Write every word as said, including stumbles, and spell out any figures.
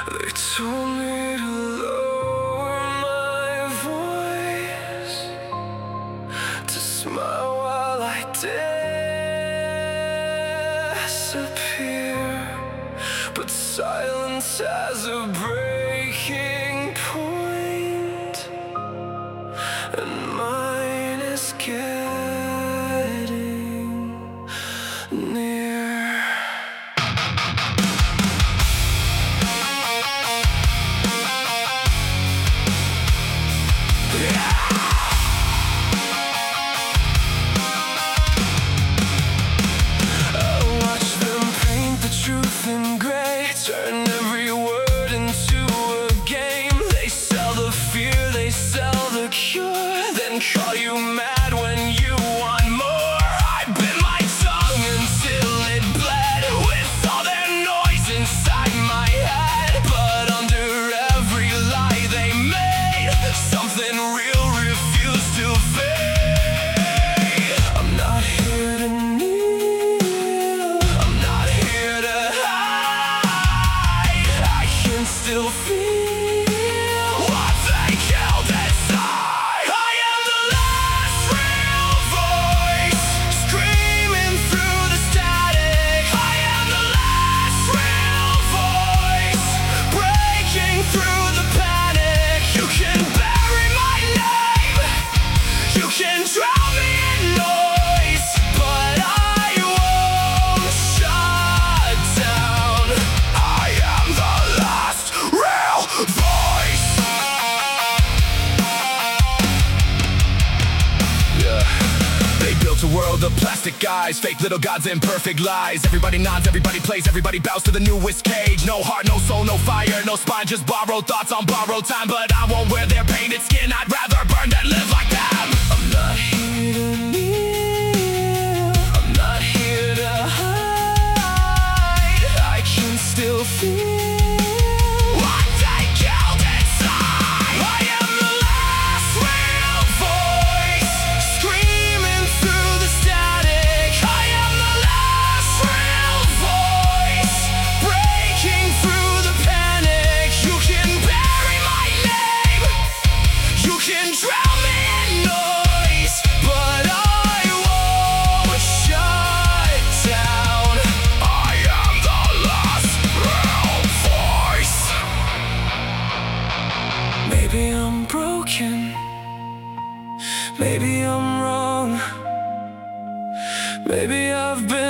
They told me to lower my voice, to smile while I disappear. But silence has a breaking point, and mine is getting near. Truth in gray, turn every word into a game. They sell the fear, they sell the cure, then call you mad when you want more. I bit my tongue until it bled, with all their noise inside my head. But under every lie they made, something real refused to fade. I'm not here to kneel, I'm not here to still feel what they killed inside. I am the last real voice, screaming through the static. I am the last real voice, breaking through the panic. You can bury my name, you can drown me in noise, but I won't shut down. I am the last real voice. Yeah. They built a world of plastic eyes, fake little gods and perfect lies. Everybody nods, everybody plays, everybody bows to the newest cage. No heart, no soul, no fire, no spine, just borrowed thoughts on borrowed time. But I won't wear their painted skin, I'd rather burn than live like them. I'm not here to kneel, I'm not here to hide. I can still feel maybe I'm broken, maybe I'm wrong, maybe I've been